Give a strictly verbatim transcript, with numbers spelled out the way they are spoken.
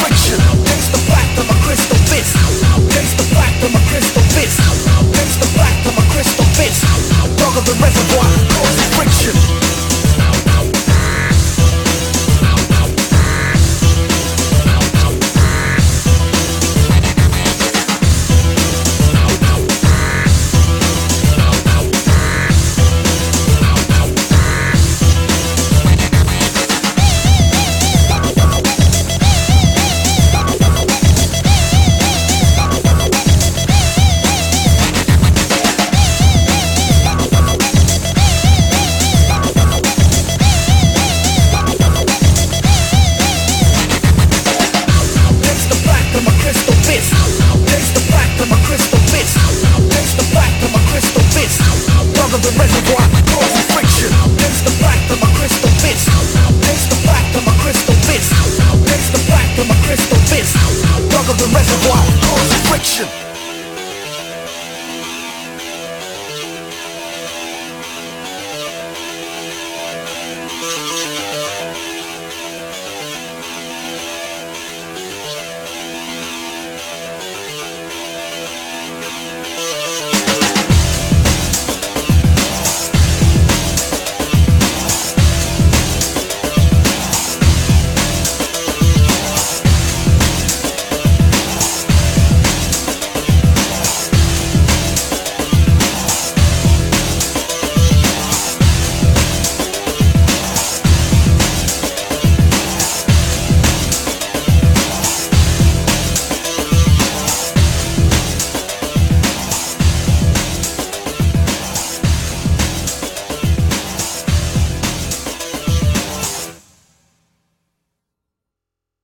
friction. Taste the black of my crystal fist. Taste the black of my crystal fist. Taste the black of my crystal fist. Dog of the reservoir, causing friction. The reservoir causing friction. Taste the black of my crystal fist. Taste the black of my crystal fist. Taste the black of my crystal fist. Dog of the reservoir causing friction.